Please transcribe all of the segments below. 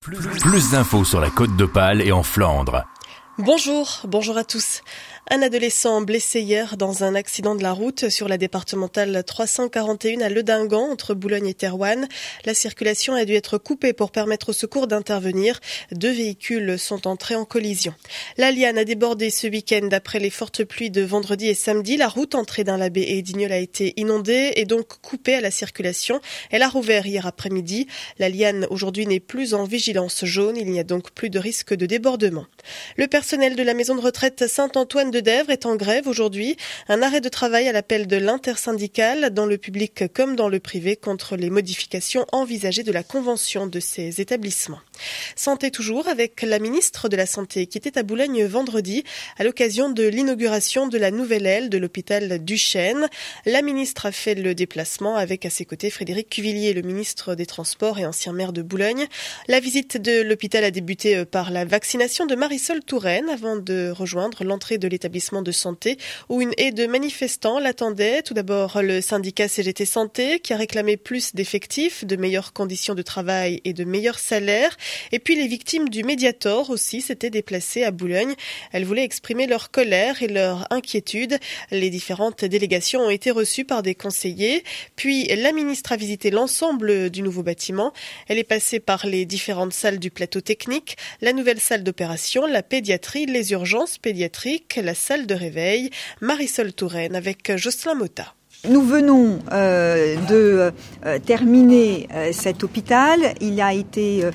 Plus d'infos sur la Côte d'Opale et en Flandre. Bonjour à tous. Un adolescent blessé hier dans un accident de la route sur la départementale 341 à Ledingan, entre Boulogne et Thérouanne. La circulation a dû être coupée pour permettre aux secours d'intervenir. 2 véhicules sont entrés en collision. La Liane a débordé ce week-end après les fortes pluies de vendredi et samedi. La route entrée dans la baie et Dignol a été inondée et donc coupée à la circulation. Elle a rouvert hier après-midi. La Liane aujourd'hui n'est plus en vigilance jaune. Il n'y a donc plus de risque de débordement. Le personnel de la maison de retraite Saint-Antoine de Dèvres est en grève aujourd'hui. Un arrêt de travail à l'appel de l'intersyndicale dans le public comme dans le privé contre les modifications envisagées de la convention de ces établissements. Santé toujours avec la ministre de la Santé qui était à Boulogne vendredi à l'occasion de l'inauguration de la nouvelle aile de l'hôpital Duchesne. La ministre a fait le déplacement avec à ses côtés Frédéric Cuvillier, le ministre des Transports et ancien maire de Boulogne. La visite de l'hôpital a débuté par la vaccination de Marisol Touraine avant de rejoindre l'entrée de l'établissement de santé où une haie de manifestants l'attendait. Tout d'abord le syndicat CGT Santé qui a réclamé plus d'effectifs, de meilleures conditions de travail et de meilleurs salaires. Et puis les victimes du Mediator aussi s'étaient déplacées à Boulogne. Elles voulaient exprimer leur colère et leur inquiétude. Les différentes délégations ont été reçues par des conseillers. Puis la ministre a visité l'ensemble du nouveau bâtiment. Elle est passée par les différentes salles du plateau technique, la nouvelle salle d'opération, la pédiatrie, les urgences pédiatriques, la salle de réveil. Marisol Touraine avec Jocelyn Motta. Nous venons de terminer cet hôpital. Il a été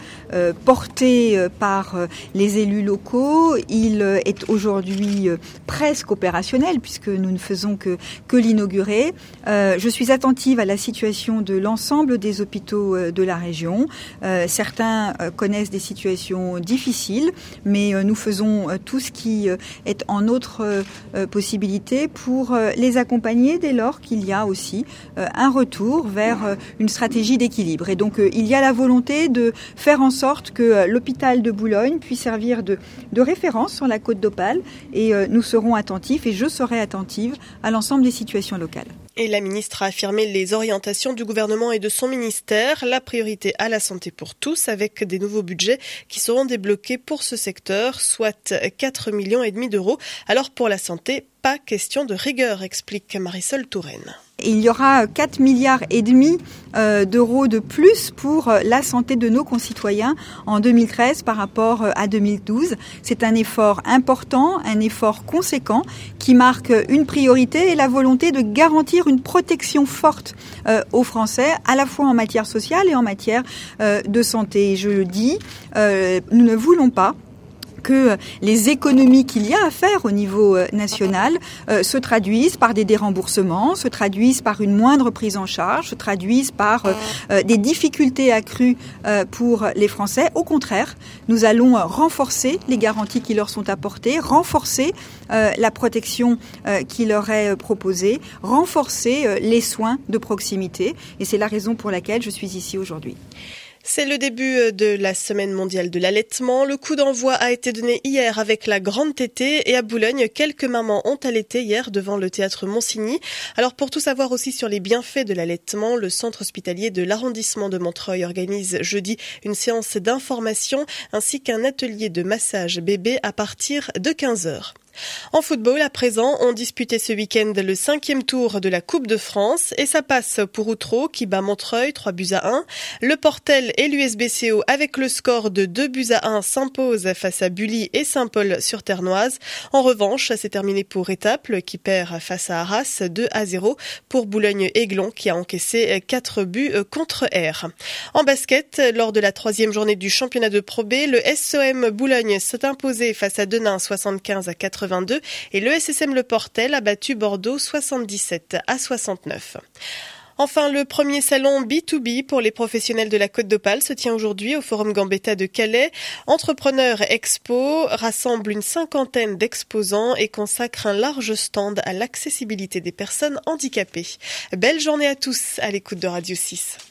porté par les élus locaux. Il est aujourd'hui presque opérationnel puisque nous ne faisons que l'inaugurer. Je suis attentive à la situation de l'ensemble des hôpitaux de la région. Certains connaissent des situations difficiles, mais nous faisons tout ce qui est en notre possibilité pour les accompagner dès lors qu'il y a aussi un retour vers une stratégie d'équilibre. Et donc il y a la volonté de faire en sorte que l'hôpital de Boulogne puisse servir de référence sur la Côte d'Opale et nous serons attentifs et je serai attentive à l'ensemble des situations locales. Et la ministre a affirmé les orientations du gouvernement et de son ministère, la priorité à la santé pour tous avec des nouveaux budgets qui seront débloqués pour ce secteur, soit 4,5 millions d'euros. Alors pour la santé, pas question de rigueur, explique Marisol Touraine. Il y aura 4,5 milliards d'euros de plus pour la santé de nos concitoyens en 2013 par rapport à 2012. C'est un effort important, un effort conséquent qui marque une priorité et la volonté de garantir une protection forte aux Français, à la fois en matière sociale et en matière de santé. Et je le dis, nous ne voulons pas que les économies qu'il y a à faire au niveau national se traduisent par des déremboursements, se traduisent par une moindre prise en charge, se traduisent par des difficultés accrues pour les Français. Au contraire, nous allons renforcer les garanties qui leur sont apportées, renforcer la protection qui leur est proposée, renforcer les soins de proximité. Et c'est la raison pour laquelle je suis ici aujourd'hui. C'est le début de la semaine mondiale de l'allaitement. Le coup d'envoi a été donné hier avec la grande tétée et à Boulogne, quelques mamans ont allaité hier devant le théâtre Monsigny. Alors pour tout savoir aussi sur les bienfaits de l'allaitement, le centre hospitalier de l'arrondissement de Montreuil organise jeudi une séance d'information ainsi qu'un atelier de massage bébé à partir de 15h. En football, à présent, on disputait ce week-end le 5e tour de la Coupe de France et ça passe pour Outreau qui bat Montreuil 3-1. Le Portel et l'USBCO avec le score de 2-1 s'imposent face à Bully et Saint-Paul sur Ternoise. En revanche, c'est terminé pour Étaples qui perd face à Arras 2-0 pour Boulogne-Aiglon qui a encaissé 4 buts contre R. En basket, lors de la 3e journée du championnat de Pro B, le SOM Boulogne s'est imposé face à Denain 75-82 et le SSM Le Portel a battu Bordeaux 77-69. Enfin, le premier salon B2B pour les professionnels de la Côte d'Opale se tient aujourd'hui au Forum Gambetta de Calais. Entrepreneurs Expo rassemble une 50aine d'exposants et consacre un large stand à l'accessibilité des personnes handicapées. Belle journée à tous à l'écoute de Radio 6.